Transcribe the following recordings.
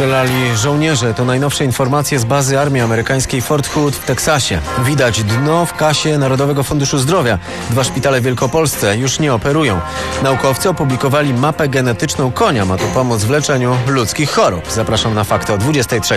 Strzelali żołnierze. To najnowsze informacje z bazy armii amerykańskiej Fort Hood w Teksasie. Widać dno w kasie Narodowego Funduszu Zdrowia. 2 szpitale w Wielkopolsce już nie operują. Naukowcy opublikowali mapę genetyczną konia. Ma to pomóc w leczeniu ludzkich chorób. Zapraszam na fakty o 23.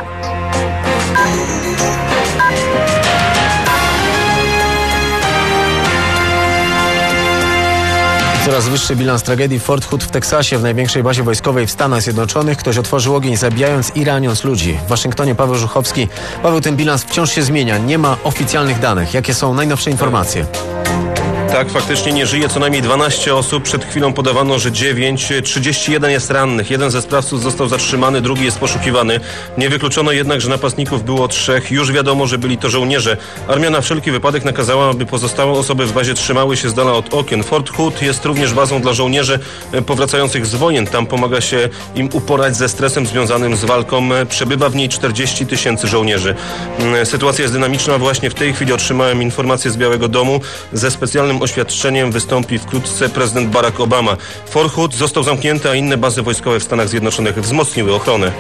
Coraz wyższy bilans tragedii w Fort Hood w Teksasie, w największej bazie wojskowej w Stanach Zjednoczonych. Ktoś otworzył ogień, zabijając i raniąc ludzi. W Waszyngtonie Paweł Żuchowski. Paweł, ten bilans wciąż się zmienia. Nie ma oficjalnych danych. Jakie są najnowsze informacje? Tak, faktycznie nie żyje co najmniej 12 osób. Przed chwilą podawano, że 9. 31 jest rannych. Jeden ze sprawców został zatrzymany, drugi jest poszukiwany. Nie wykluczono jednak, że napastników było 3. Już wiadomo, że byli to żołnierze. Armia na wszelki wypadek nakazała, aby pozostałe osoby w bazie trzymały się z dala od okien. Fort Hood jest również bazą dla żołnierzy powracających z wojen. Tam pomaga się im uporać ze stresem związanym z walką. Przebywa w niej 40 000 żołnierzy. Sytuacja jest dynamiczna. Właśnie w tej chwili otrzymałem informację z Białego Domu. Ze specjalnym oświadczeniem wystąpi wkrótce prezydent Barack Obama. Fort Hood został zamknięty, a inne bazy wojskowe w Stanach Zjednoczonych wzmocniły ochronę.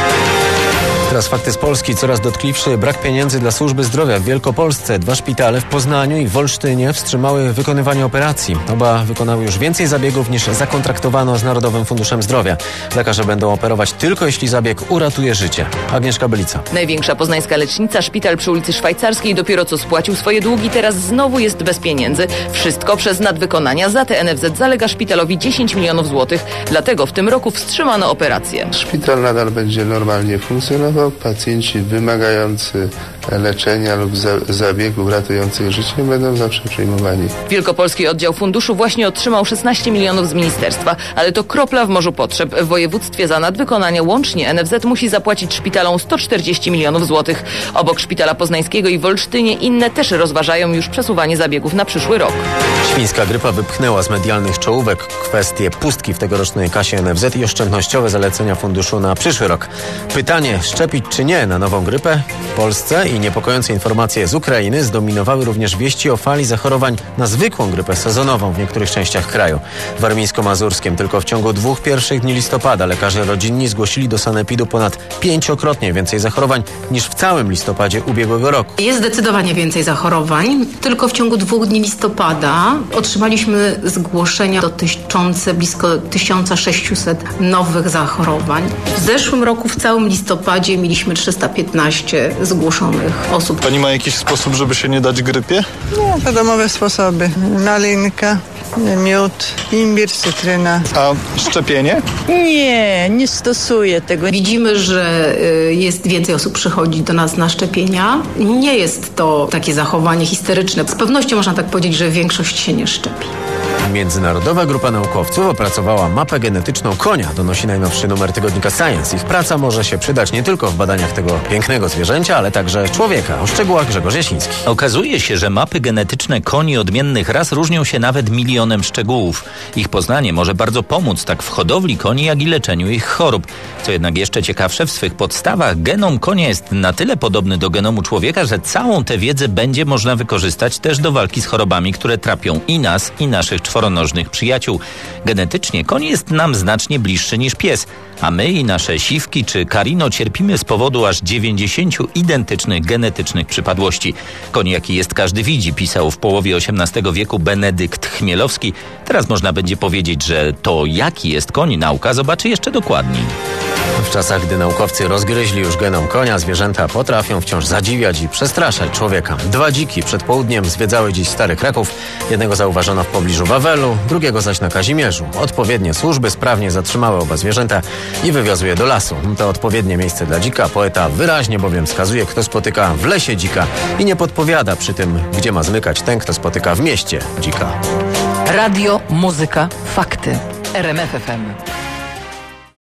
Teraz fakty z Polski. Coraz dotkliwszy brak pieniędzy dla służby zdrowia w Wielkopolsce. 2 szpitale w Poznaniu i w Olsztynie wstrzymały wykonywanie operacji. Oba wykonały już więcej zabiegów niż zakontraktowano z Narodowym Funduszem Zdrowia. Lekarze będą operować tylko jeśli zabieg uratuje życie. Agnieszka Bylica. Największa poznańska lecznica, szpital przy ulicy Szwajcarskiej, dopiero co spłacił swoje długi, teraz znowu jest bez pieniędzy. Wszystko przez nadwykonania. Za te NFZ zalega szpitalowi 10 milionów złotych. Dlatego w tym roku wstrzymano operację. Szpital nadal będzie normalnie funkcjonował. Pacjenci wymagający leczenia lub zabiegów ratujących życie będą zawsze przyjmowani. Wielkopolski Oddział Funduszu właśnie otrzymał 16 milionów z ministerstwa, ale to kropla w morzu potrzeb. W województwie za nadwykonanie łącznie NFZ musi zapłacić szpitalom 140 milionów złotych. Obok szpitala poznańskiego i w Olsztynie inne też rozważają już przesuwanie zabiegów na przyszły rok. Świńska grypa wypchnęła z medialnych czołówek kwestie pustki w tegorocznej kasie NFZ i oszczędnościowe zalecenia funduszu na przyszły rok. Pytanie, szczepić czy nie na nową grypę w Polsce i niepokojące informacje z Ukrainy zdominowały również wieści o fali zachorowań na zwykłą grypę sezonową w niektórych częściach kraju. W warmińsko-mazurskim tylko w ciągu 2 pierwszych dni listopada lekarze rodzinni zgłosili do sanepidu ponad 5-krotnie więcej zachorowań niż w całym listopadzie ubiegłego roku. Jest zdecydowanie więcej zachorowań. Tylko w ciągu 2 dni listopada otrzymaliśmy zgłoszenia dotyczące blisko 1600 nowych zachorowań. W zeszłym roku w całym listopadzie mieliśmy 315 zgłoszonych osób. Pani ma jakiś sposób, żeby się nie dać grypie? No, to domowe sposoby. Malinka, miód, imbir, cytryna. A szczepienie? Nie stosuję tego. Widzimy, że jest więcej osób przychodzi do nas na szczepienia. Nie jest to takie zachowanie histeryczne. Z pewnością można tak powiedzieć, że większość się nie szczepi. Międzynarodowa grupa naukowców opracowała mapę genetyczną konia, donosi najnowszy numer tygodnika Science. Ich praca może się przydać nie tylko w badaniach tego pięknego zwierzęcia, ale także człowieka. O szczegółach Grzegorz Jasiński. Okazuje się, że mapy genetyczne koni odmiennych ras różnią się nawet milionem szczegółów. Ich poznanie może bardzo pomóc tak w hodowli koni, jak i leczeniu ich chorób. Co jednak jeszcze ciekawsze, w swych podstawach genom konia jest na tyle podobny do genomu człowieka, że całą tę wiedzę będzie można wykorzystać też do walki z chorobami, które trapią i nas, i naszych czworonożnych przyjaciół. Genetycznie koń jest nam znacznie bliższy niż pies, a my i nasze siwki czy karino cierpimy z powodu aż 90 identycznych genetycznych przypadłości. Koń jaki jest każdy widzi, pisał w połowie XVIII wieku Benedykt Chmielowski. Teraz można będzie powiedzieć, że to jaki jest koń nauka zobaczy jeszcze dokładniej. W czasach, gdy naukowcy rozgryźli już genom konia, zwierzęta potrafią wciąż zadziwiać i przestraszać człowieka. 2 dziki przed południem zwiedzały dziś Stary Kraków. Jednego zauważono w pobliżu Wawelu, drugiego zaś na Kazimierzu. Odpowiednie służby sprawnie zatrzymały oba zwierzęta i wywiozły je do lasu. To odpowiednie miejsce dla dzika. Poeta wyraźnie bowiem wskazuje, kto spotyka w lesie dzika i nie podpowiada przy tym, gdzie ma zmykać ten, kto spotyka w mieście dzika. Radio, muzyka, fakty. RMF FM.